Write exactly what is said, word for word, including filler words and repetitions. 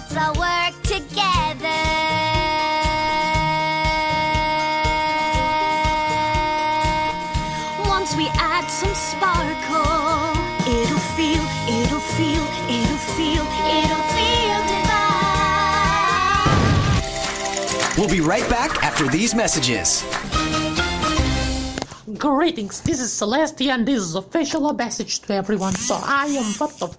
Let's all work together. Once we add some sparkle, it'll feel, it'll feel, it'll feel, it'll feel divine. We'll be right back after these messages. Greetings, this is Celestia and this is official message to everyone. So I am part of